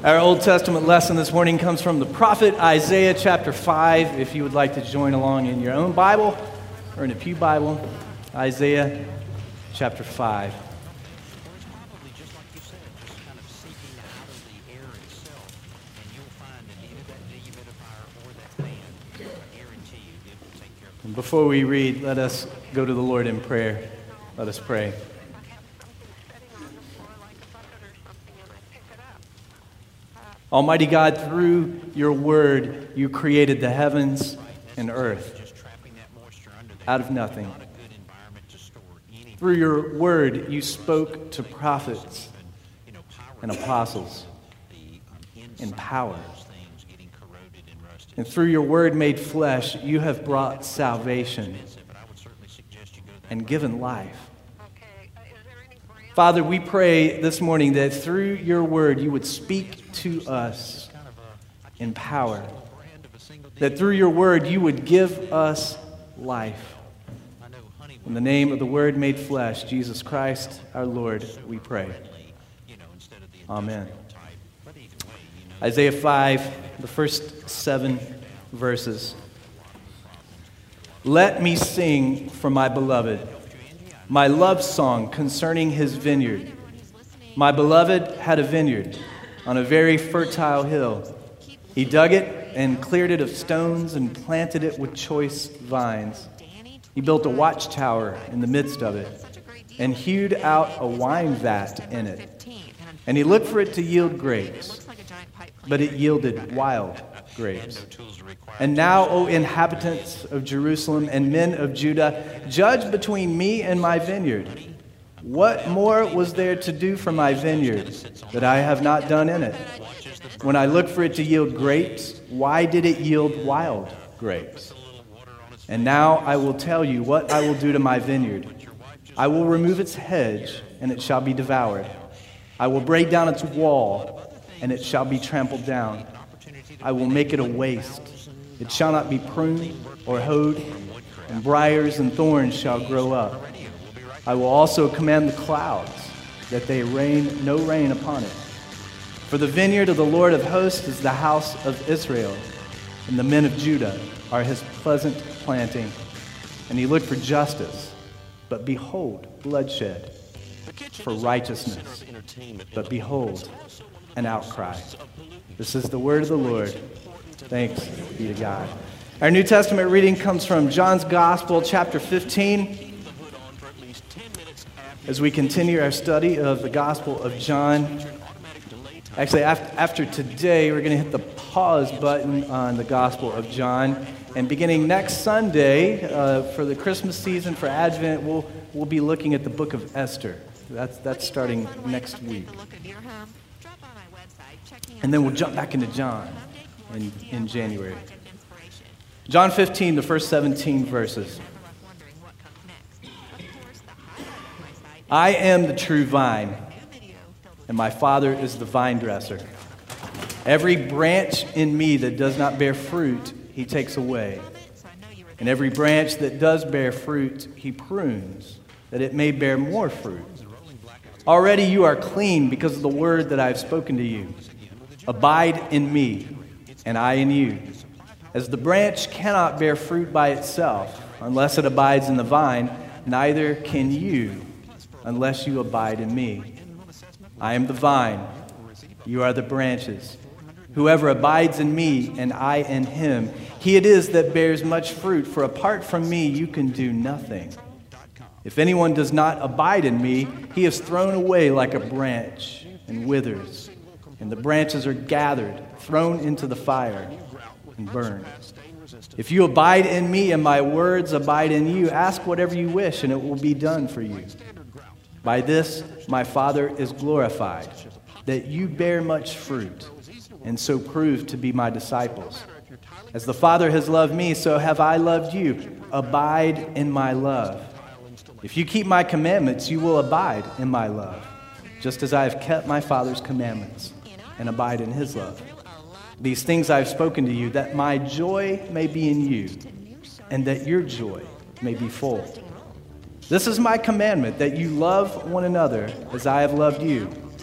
Our Old Testament lesson this morning comes from the prophet Isaiah chapter 5. If you would like to join along in your own Bible or in a pew Bible, Isaiah chapter 5. And before we read, let us go to the Lord in prayer. Let us pray. Almighty God, through your word, you created the heavens and earth out of nothing. Through your word, you spoke to prophets and apostles in power. And through your word made flesh, you have brought salvation and given life. Father, we pray this morning that through your word you would speak to us in power. That through your word you would give us life. In the name of the Word made flesh, Jesus Christ, our Lord, we pray. Amen. Isaiah 5, the first 7 verses. Let me sing for my beloved, my love song concerning his vineyard. My beloved had a vineyard on a very fertile hill. He dug it and cleared it of stones and planted it with choice vines. He built a watchtower in the midst of it and hewed out a wine vat in it. And he looked for it to yield grapes, but it yielded wild grapes. And now, O inhabitants of Jerusalem and men of Judah, judge between me and my vineyard. What more was there to do for my vineyard that I have not done in it? When I looked for it to yield grapes, why did it yield wild grapes? And now I will tell you what I will do to my vineyard. I will remove its hedge, and it shall be devoured. I will break down its wall, and it shall be trampled down. I will make it a waste. It shall not be pruned or hoed, and briars and thorns shall grow up. I will also command the clouds, that they rain no rain upon it. For the vineyard of the Lord of hosts is the house of Israel, and the men of Judah are his pleasant planting. And he looked for justice, but behold, bloodshed, for righteousness, but behold, an outcry. This is the word of the Lord. Thanks be to God. Our New Testament reading comes from John's Gospel, chapter 15. As we continue our study of the Gospel of John, actually after today, we're going to hit the pause button on the Gospel of John. And beginning next Sunday, for the Christmas season, for Advent, we'll be looking at the book of Esther. That's starting next week. And then we'll jump back into John in January. John 15, the first 17 verses. I am the true vine, and my Father is the vine dresser. Every branch in me that does not bear fruit, he takes away. And every branch that does bear fruit, he prunes, that it may bear more fruit. Already you are clean because of the word that I have spoken to you. Abide in me, and I in you. As the branch cannot bear fruit by itself, unless it abides in the vine, neither can you, unless you abide in me. I am the vine, you are the branches. Whoever abides in me and I in him, he it is that bears much fruit, for apart from me you can do nothing. If anyone does not abide in me, he is thrown away like a branch and withers, and the branches are gathered, thrown into the fire, and burned. If you abide in me and my words abide in you, ask whatever you wish, and it will be done for you. By this my Father is glorified, that you bear much fruit, and so prove to be my disciples. As the Father has loved me, so have I loved you. Abide in my love. If you keep my commandments, you will abide in my love, just as I have kept my Father's commandments and abide in his love. These things I have spoken to you, that my joy may be in you, and that your joy may be full. This is my commandment, that you love one another as I have loved you.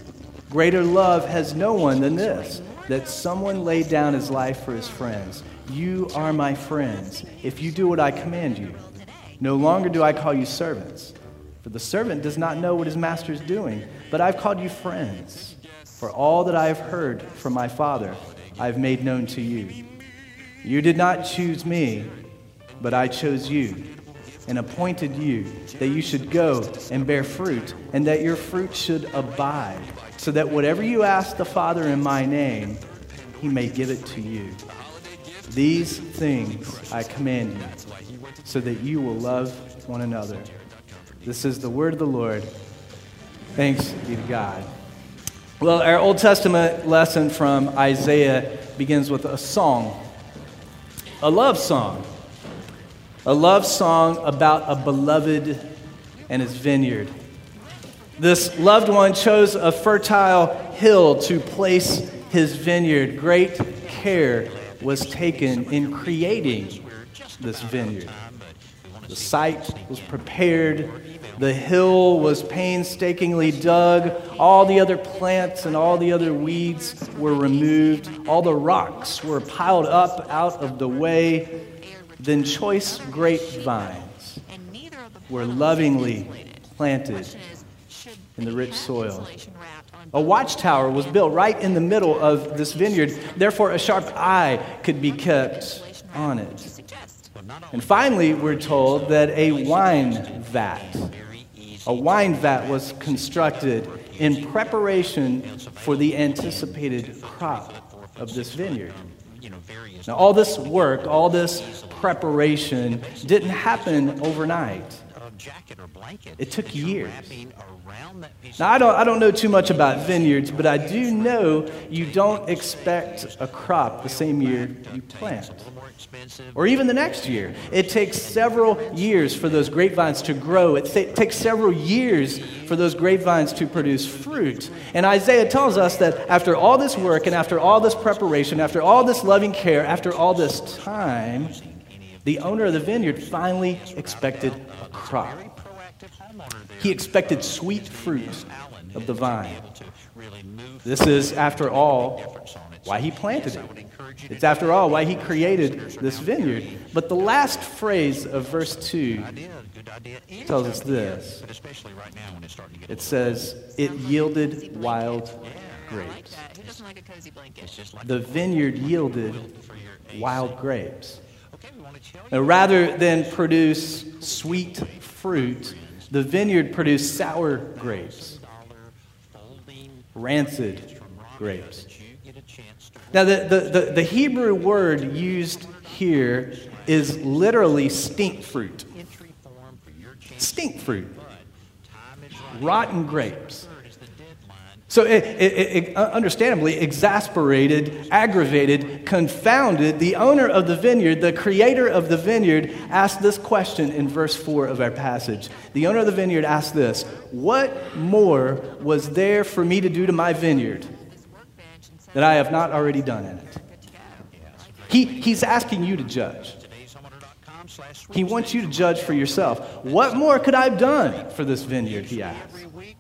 Greater love has no one than this, that someone laid down his life for his friends. You are my friends, if you do what I command you. No longer do I call you servants, for the servant does not know what his master is doing, but I've called you friends. For all that I have heard from my Father, I have made known to you. You did not choose me, but I chose you and appointed you that you should go and bear fruit, and that your fruit should abide, so that whatever you ask the Father in my name, he may give it to you. These things I command you, so that you will love one another. This is the word of the Lord. Thanks be to God. Well, our Old Testament lesson from Isaiah begins with a song, a love song. A love song about a beloved and his vineyard. This loved one chose a fertile hill to place his vineyard. Great care was taken in creating this vineyard. The site was prepared. The hill was painstakingly dug. All the other plants and all the other weeds were removed. All the rocks were piled up out of the way. Then choice grapevines were lovingly planted in the rich soil. A watchtower was built right in the middle of this vineyard. Therefore, a sharp eye could be kept on it. And finally, we're told that a wine vat was constructed in preparation for the anticipated crop of this vineyard. Now, all this work, all this preparation didn't happen overnight. It took years. Now, I don't know too much about vineyards, but I do know you don't expect a crop the same year you plant, or even the next year. It takes several years for those grapevines to grow. It takes several years for those grapevines to produce fruit. And Isaiah tells us that after all this work and after all this preparation, after all this loving care, after all this time, the owner of the vineyard finally expected a crop. He expected sweet fruit of the vine. This is, after all, why he planted it. It's, after all, why he created this vineyard. But the last phrase of verse 2 tells us this. It says, it yielded wild grapes. The vineyard yielded wild grapes. Now, rather than produce sweet fruit, the vineyard produced sour grapes, rancid grapes. Now, the Hebrew word used here is literally stink fruit. Stink fruit. Rotten grapes. So it understandably exasperated, aggravated, confounded the owner of the vineyard, the creator of the vineyard, asked this question in verse 4 of our passage. The owner of the vineyard asked this, what more was there for me to do to my vineyard that I have not already done in it? He's asking you to judge. He wants you to judge for yourself. What more could I have done for this vineyard, he asks.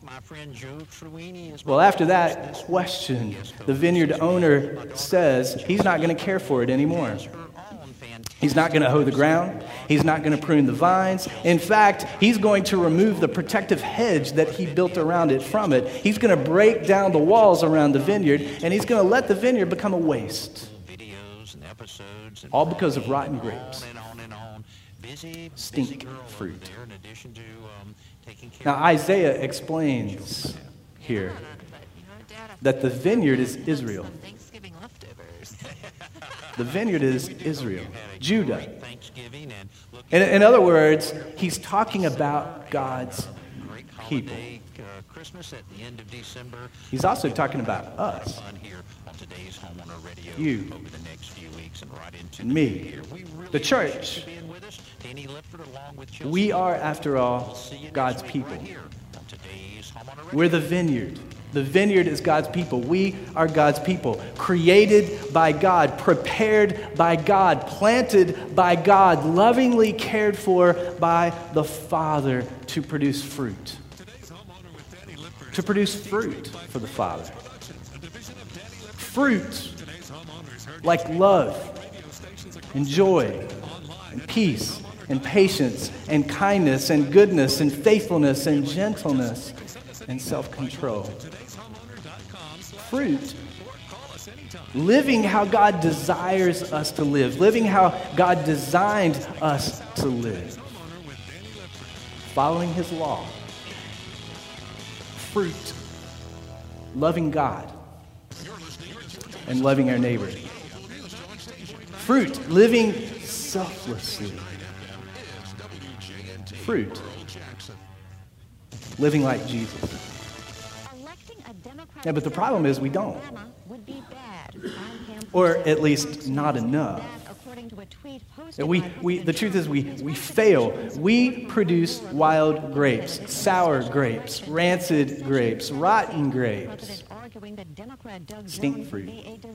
Well, after that question, the vineyard owner says he's not going to care for it anymore. He's not going to hoe the ground. He's not going to prune the vines. In fact, he's going to remove the protective hedge that he built around it from it. He's going to break down the walls around the vineyard, and he's going to let the vineyard become a waste. All because of rotten grapes. Stink fruit. Now, Isaiah explains here that the vineyard is Israel. The vineyard is Israel, Judah. In other words, he's talking about God's people. He's also talking about us. You and me, the church. We are, after all, God's people. We're the vineyard. The vineyard is God's people. We are God's people, created by God, prepared by God, planted by God, lovingly cared for by the Father to produce fruit. to produce fruit for the Father. Fruit like love and joy and peace and patience and kindness and goodness and faithfulness and gentleness and self-control. Fruit. Living how God desires us to live. Living how God designed us to live. Following His law. Fruit. Loving God. And loving our neighbor. Fruit. Living selflessly. Fruit. Living like Jesus. Yeah, but the problem is we don't. Or at least not enough. The truth is we fail. We produce wild grapes, sour grapes, rancid grapes, rotten grapes, stink fruit.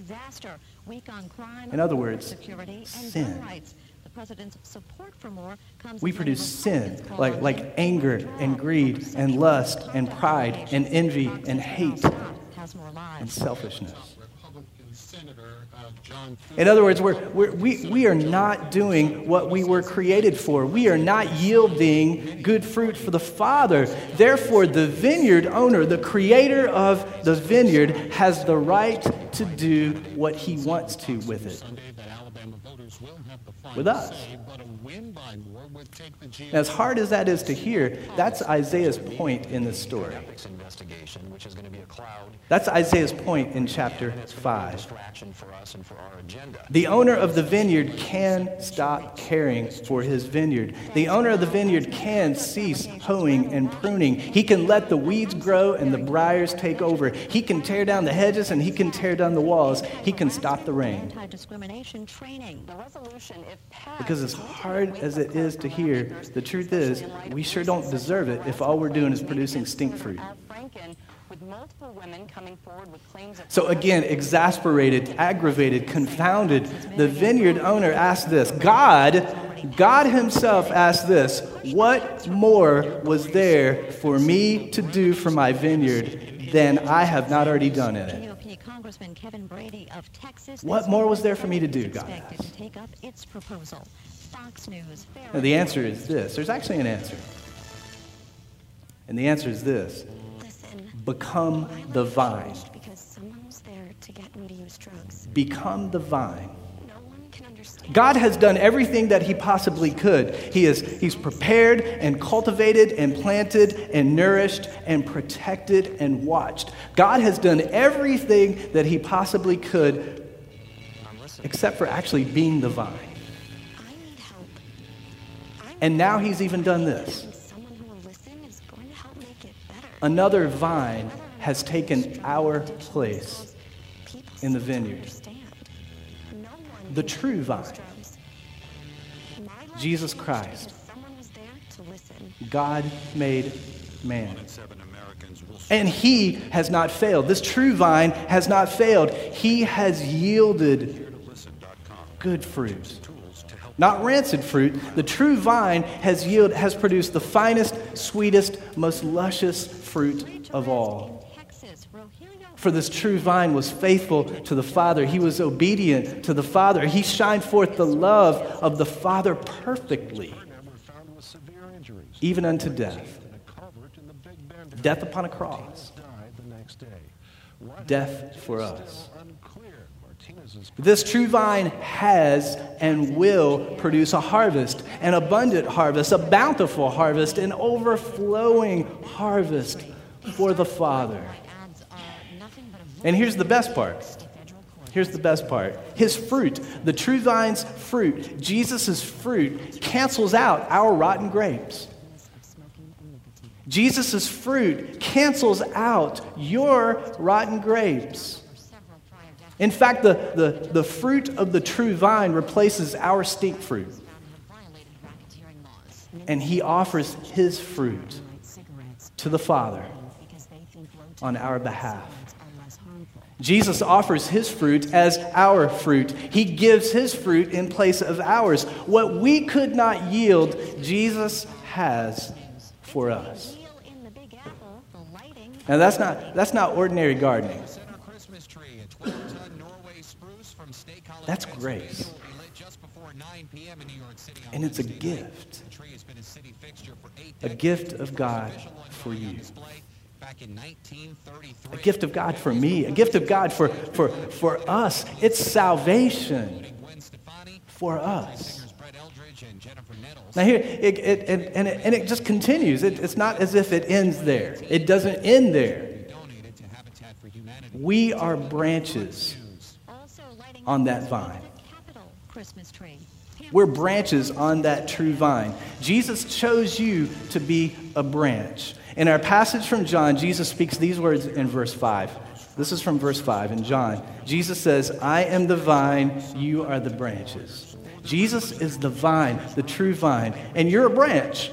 In other words, sin. We produce sin like anger and greed and lust and pride and envy and hate and selfishness. In other words, we are not doing what we were created for. We are not yielding good fruit for the Father. Therefore, the vineyard owner, the creator of the vineyard, has the right to do what he wants to with it. With us. As hard as that is to hear, that's Isaiah's point in this story. That's Isaiah's point in chapter 5. The owner of the vineyard can stop caring for his vineyard. The owner of the vineyard can cease hoeing and pruning. He can let the weeds grow and the briars take over. He can tear down the hedges and he can tear down the walls. He can stop the rain. Because as hard as it is to hear, the truth is we sure don't deserve it if all we're doing is producing stink fruit. So again, exasperated, aggravated, confounded, the vineyard owner asked this. God himself asked this, what more was there for me to do for my vineyard than I have not already done in it? What more was there for me to do, God asked? Now, the answer is this. There's actually an answer. And the answer is this. Become the vine. Become the vine. God has done everything that he possibly could. He's prepared and cultivated and planted and nourished and protected and watched. God has done everything that he possibly could except for actually being the vine. And now he's even done this. Another vine has taken our place in the vineyard. The true vine. Jesus Christ. God made man. And he has not failed. This true vine has not failed. He has yielded good fruit. Not rancid fruit. The true vine has produced the finest, sweetest, most luscious fruit of all. For this true vine was faithful to the Father. He was obedient to the Father. He shined forth the love of the Father perfectly, even unto death. Death upon a cross. Death for us. This true vine has and will produce a harvest, an abundant harvest, a bountiful harvest, an overflowing harvest for the Father. And here's the best part. Here's the best part. His fruit, the true vine's fruit, Jesus' fruit, cancels out our rotten grapes. Jesus' fruit cancels out your rotten grapes. In fact, the fruit of the true vine replaces our stink fruit. And he offers his fruit to the Father on our behalf. Jesus offers his fruit as our fruit. He gives his fruit in place of ours. What we could not yield, Jesus has for us. Now that's not ordinary gardening. That's grace. And it's a gift. A gift of God for you. A gift of God for me. A gift of God for us. It's salvation for us. Now here, it just continues. It's not as if it ends there. It doesn't end there. We are branches on that vine. We're branches on that true vine. Jesus chose you to be a branch. In our passage from John, Jesus speaks these words in verse 5. This is from verse 5 in John. Jesus says, I am the vine, you are the branches. Jesus is the vine, the true vine, and you're a branch.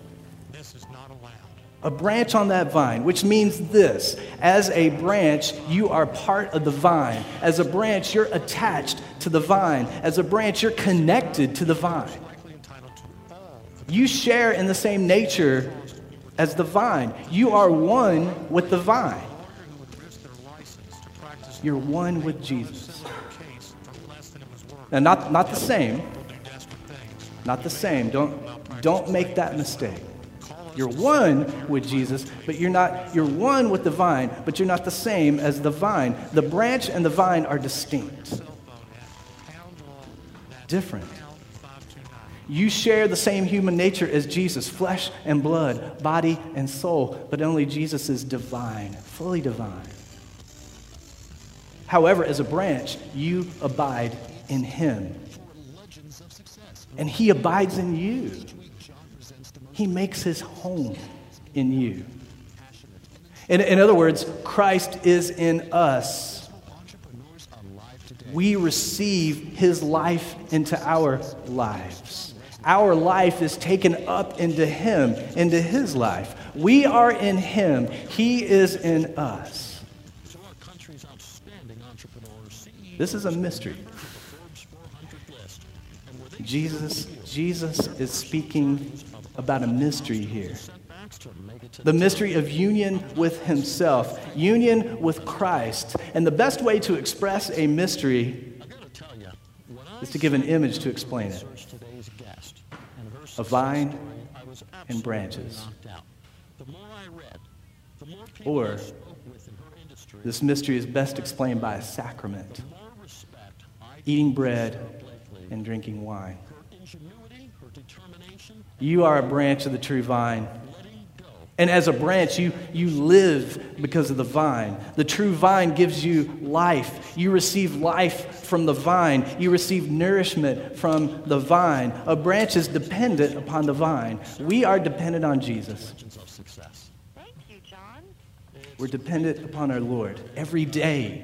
A branch on that vine, which means this. As a branch, you are part of the vine. As a branch, you're attached to the vine. As a branch, you're connected to the vine. You share in the same nature as the vine. You are one with the vine. You're one with Jesus. Now, not the same. Not the same. Don't make that mistake. You're one with Jesus, but you're one with the vine, but you're not the same as the vine. The branch and the vine are distinct. Different. You share the same human nature as Jesus, flesh and blood, body and soul, but only Jesus is divine, fully divine. However, as a branch, you abide in him. And he abides in you. He makes his home in you. In other words, Christ is in us. We receive his life into our lives. Our life is taken up into him, into his life. We are in him. He is in us. This is a mystery. Jesus is speaking about a mystery here. The mystery of union with himself, union with Christ. And the best way to express a mystery is to give an image to explain it. A vine and branches. Or this mystery is best explained by a sacrament. Eating bread and drinking wine. You are a branch of the true vine. And as a branch, you live because of the vine. The true vine gives you life. You receive life from the vine. You receive nourishment from the vine. A branch is dependent upon the vine. We are dependent on Jesus. Thank you, John. We're dependent upon our Lord every day,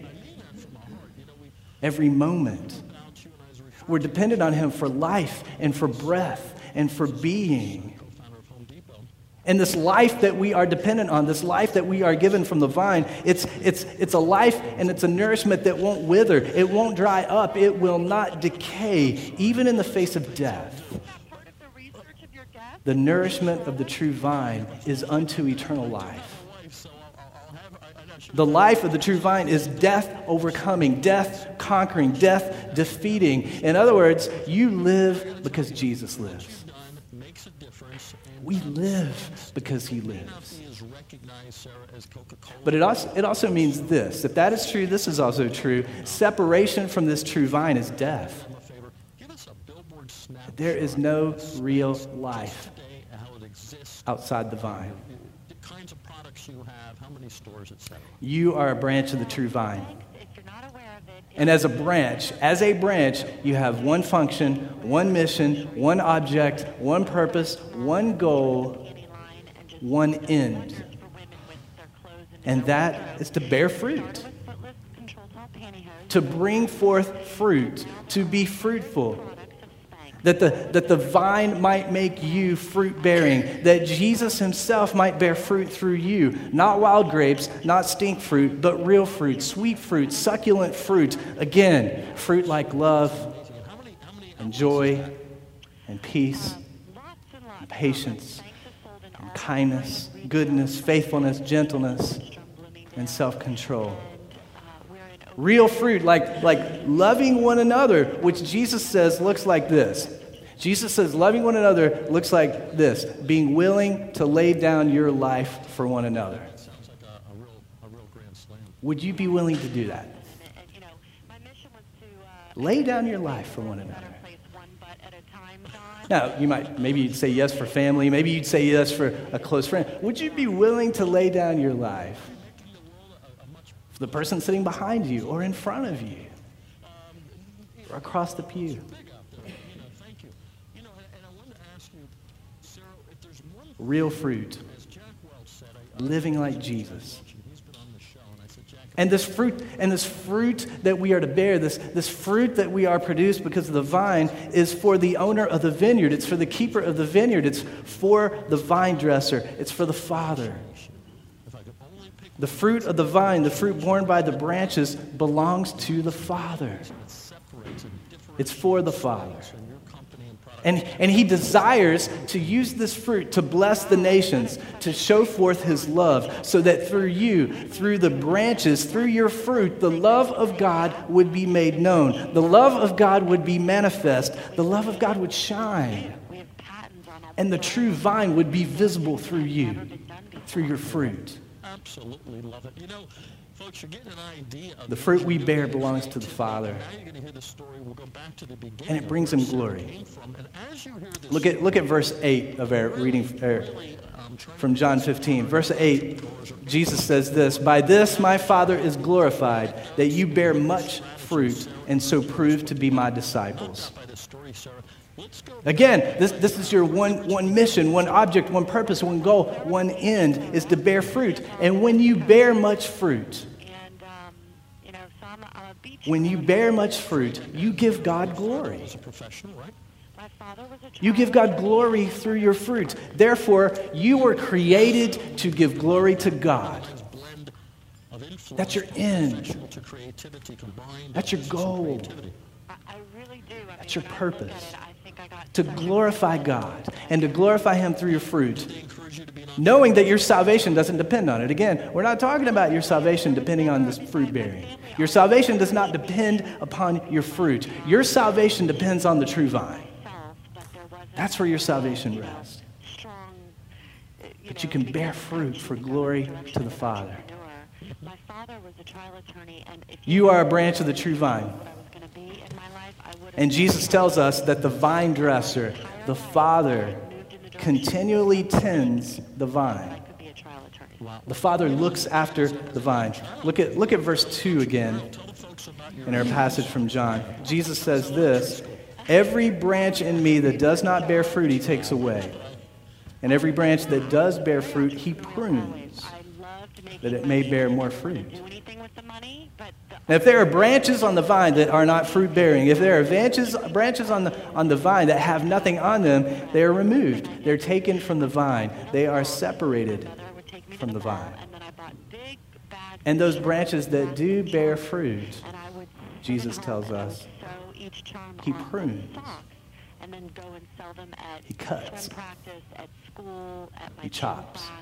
every moment. We're dependent on him for life and for breath and for being. And this life that we are dependent on, this life that we are given from the vine, it's a life and it's a nourishment that won't wither. It won't dry up. It will not decay, even in the face of death. The nourishment of the true vine is unto eternal life. The life of the true vine is death overcoming, death conquering, death defeating. In other words, you live because Jesus lives. We live because he lives. But it also means this. If that is true, this is also true. Separation from this true vine is death. There is no real life outside the vine. You are a branch of the true vine. And as a branch, you have one function, one mission, one object, one purpose, one goal, one end. And that is to bear fruit. To bring forth fruit, to be fruitful. That the vine might make you fruit-bearing. That Jesus himself might bear fruit through you. Not wild grapes, not stink fruit, but real fruit, sweet fruit, succulent fruit. Again, fruit like love and joy and peace and patience and kindness, goodness, faithfulness, gentleness, and self-control. We're in Real fruit, like loving one another, which Jesus says looks like this. Jesus says loving one another looks like this, being willing to lay down your life for one another. Sounds like a real grand slam. Would you be willing to do that? and you know, my mission was to Lay down your life for one better another. place one butt at a time, John. Now, maybe you'd say yes for family, maybe you'd say yes for a close friend. Would you be willing to lay down your life for the person sitting behind you or in front of you or across the pew? Big out there. Thank you. And I wanted to ask you, Sarah, if there's one thing, Real fruit, as Jack Welch said, living like Jesus. he's been on the show, and I said, Jack, And this fruit that we are to bear, this fruit that we are produced because of the vine is for the owner of the vineyard. It's for the keeper of the vineyard. It's for the vine dresser. It's for the Father. if I could only pick The fruit of the vine, the fruit borne by the branches, belongs to the Father. what separates and differentiates It's for the Father. in your company and product. And he desires to use this fruit to bless the nations, to show forth his love, so that through you, through the branches, through your fruit, the love of God would be made known. The love of God would be manifest. The love of God would shine. We have patents on all And the true vine would be visible through you, through your fruit. Absolutely love it. Folks, you're getting an idea of The fruit we bear belongs to the Father, Now you're going to hear the story. We'll go back to the beginning. and it brings him glory. Came from. And as you hear this, Look at verse 8 of our reading from John 15. Verse 8, Jesus says this, "By this my Father is glorified, that you bear much fruit, and so prove to be my disciples." by the story, Sarah. Let's go. Again, this is your one mission, one object, one purpose, one goal, one end, is to bear fruit. And when you bear much fruit, And so I'm a beach. when you bear much fruit, you give God glory. As a professional, right? My father was a You give God glory through your fruit. Therefore, you were created to give glory to God. This blend of influence, That's your end. professional to creativity combined. That's your goal. Creativity. I really do. That's your when I look at purpose. it, I think I got To such a- glorify God and to glorify Him through your fruit. They encourage you to be an Knowing that your salvation doesn't depend on it. Again, we're not talking about your salvation depending on this fruit bearing. Your salvation does not depend upon your fruit. Your salvation depends on the true vine. self, but there wasn't That's where your salvation rests. strong. That you can bear fruit for glory to the Father. My father was a trial attorney, and if You are a branch of the true vine. what I was going to be in my life, I would have And Jesus tells us that the vine dresser, the Father, continually tends the vine. I could be a trial attorney. The Father looks after the vine. Look at verse 2 again in our passage from John. Jesus says this, "Every branch in me that does not bear fruit, He takes away. And every branch that does bear fruit, He prunes, I loved making that it may bear more fruit." do anything with the money, but Now, if there are branches on the vine that are not fruit-bearing, if there are branches on the vine that have nothing on them, they are removed. They're taken from the vine. They are separated. mother would take me from to the the mall, vine. and then I bought big bags. And those branches that do bear fruit, and I would Jesus sit at tells home and I would us, sew each charm He on prunes. socks, and then go and sell them at He cuts. swim practice, at school, at my He gym chops. class.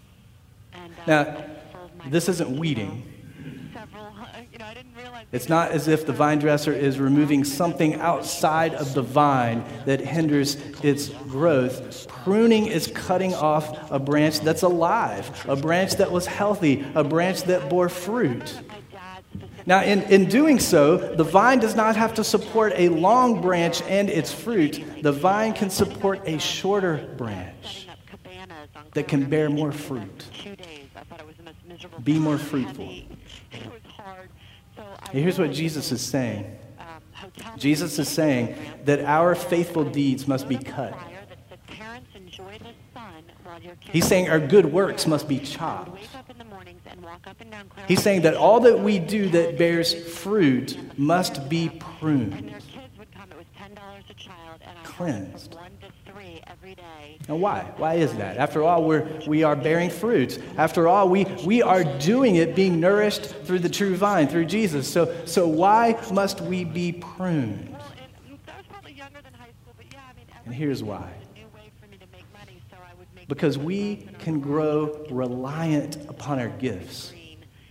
And, Now, I sold my this isn't fruit, weeding. Several, I didn't realize. It's not as if the vine dresser is removing something outside of the vine that hinders its growth. Pruning is cutting off a branch that's alive, a branch that was healthy, a branch that bore fruit. My dad specifically Now, in doing so, the vine does not have to support a long branch and its fruit. The vine can support a shorter branch setting up cabanas on that can Claremont bear Beach more for fruit. 2 days. I thought it was the most miserable. Be time. more It was fruitful. heavy. It was hard. So I Here's what realized Jesus is saying. hotel Jesus is saying that our faithful deeds must be cut. flyer that said, "Parents, enjoy the sun while your kids He's saying our good works must be chopped. wake up in the mornings and walk up and down Claremont He's saying that all that we do that bears fruit must be and pruned. their kids would come. It was $10 a child, and I Cleansed. from 1 to 3 every day. Now why? Why is that? After all, we are bearing fruit. After all, we are doing it, being nourished through the true vine, through Jesus. So why must we be pruned? Well, and I was probably younger than high school, but yeah, I mean, And here's why. was a new way for me to make money, so I would make Because we can grow reliant upon our gifts. green.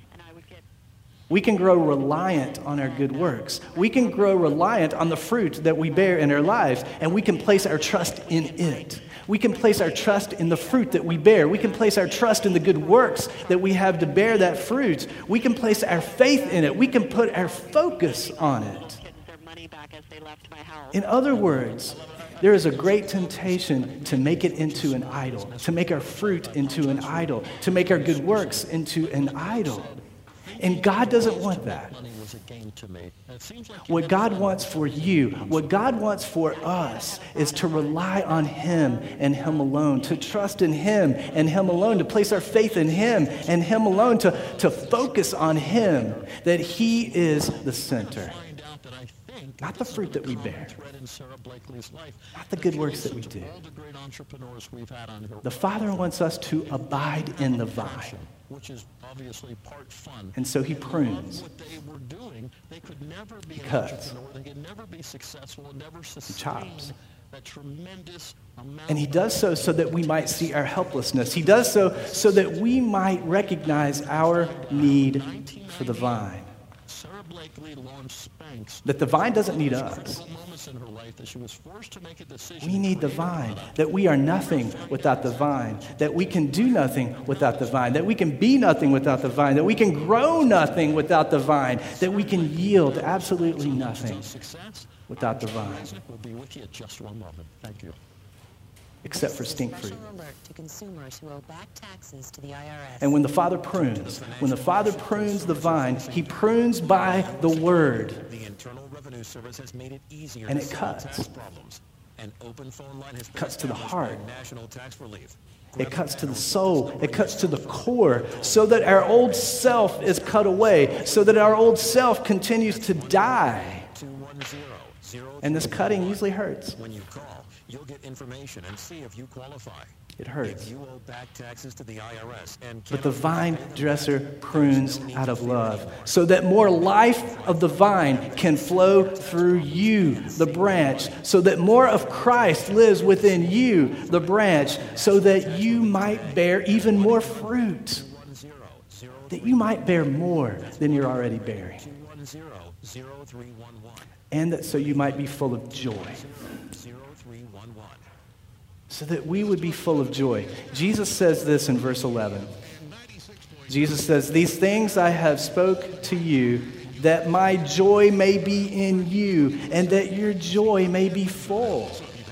We can grow reliant on our good works. We can grow reliant on the fruit that we bear in our lives, and we can place our trust in it. We can place our trust in the fruit that we bear. We can place our trust in the good works that we have to bear that fruit. We can place our faith in it. We can put our focus on it. Their money back as they left my house. In other words, there is a great temptation to make it into an idol, to make our fruit into an idol, to make our good works into an idol. And God doesn't want that. Money was a game to me. And it seems like What God wants for you, what God wants for us, is to rely on Him and Him alone, to trust in Him and Him alone, to place our faith in Him and Him alone, to focus on Him, that He is the center. find out that I think Not the fruit that we common bear, thread in Sarah Blakely's life. not the good works that we do. All the great entrepreneurs we've had on here, The Father wants us to abide in the vine, which is obviously part fun. and so He prunes. What they were doing, they could never be an cuts. entrepreneur. They could never be successful and never sustain chops. that tremendous amount. And He does so that we might see our helplessness. He does so that we might recognize our need for the vine. Sarah Blakely launched Spanx. That the vine doesn't need us. Critical moments in her life that she was forced to make a decision. We need the vine, that we are nothing without the vine, that we can do nothing without the vine, that we can be nothing without the vine, that we can grow nothing without the vine, that we can yield absolutely nothing Success. without the vine, We'll be with you at just one moment. Thank you. except for stink fruit. Special alert to consumers who owe back taxes to the IRS. And when the Father prunes the vine, He prunes by the Word, The Internal Revenue Service has made it easier and to it settle cuts. tax problems. An open phone line has been Cuts to the established by heart. National Tax Relief. It cuts to the soul. It cuts to the core, so that our old self is cut away, so that our old self continues to die. 210-03. And this cutting usually hurts. When you call, you'll get information and see if you qualify. It hurts. If you owe back taxes to the IRS and But the cannot vine pay, dresser prunes out of love, so that more life of the vine can flow through you, the branch, so that more of Christ lives within you, the branch, so that you might bear even more fruit, 210-0311. that you might bear more than you're already bearing, 210-0311. and that so you might be full of joy. 0311. So that we would be full of joy. Jesus says this in verse 11. Jesus says, "These things I have spoke to you, that my joy may be in you, and that your joy may be full."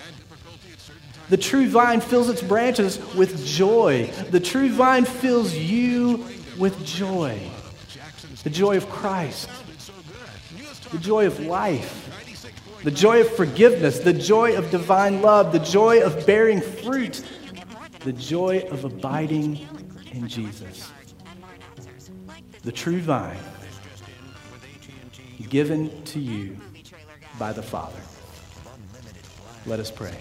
The true vine fills its branches with joy. The true vine fills you with joy. The joy of Christ. The joy of life. The joy of forgiveness, the joy of divine love, the joy of bearing fruit, the joy of abiding in Jesus. The true vine given to you by the Father. Let us pray.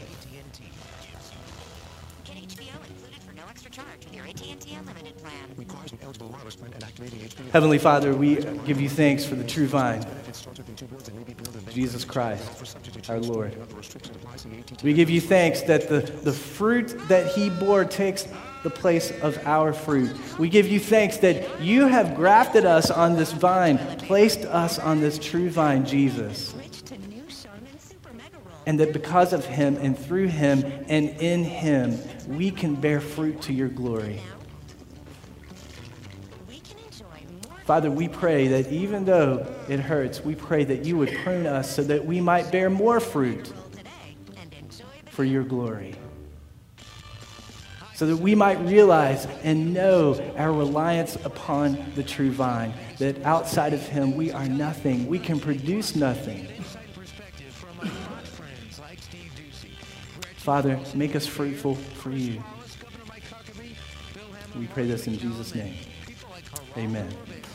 Get HBO included for no extra charge with your AT&T Unlimited plan. Requires an eligible wireless plan and activating HBO. Heavenly Father, we give you thanks for the true vine, Benefits starts within 2 bills and may be billed in Jesus Christ, our Lord. Other restrictions apply. See AT&T. We give you thanks that the fruit that he bore takes the place of our fruit. We give you thanks that you have grafted us on this vine, placed us on this true vine, Jesus. Switch to new Charmin Super Mega Roll. And that because of him and through him and in him, we can bear fruit to your glory. We can enjoy more Father, we pray that even though it hurts, we pray that you would prune us so that we might bear more fruit today and enjoy the for your glory. So that we might realize and know our reliance upon the true vine, that outside of him we are nothing, we can produce nothing. Perspective from our good friends like Steve Ducey. Father, make us fruitful for you. Governor Mike Huckabee, Bill Hamilton, We pray this in Jesus' name. people like Harald Amen. Corbett,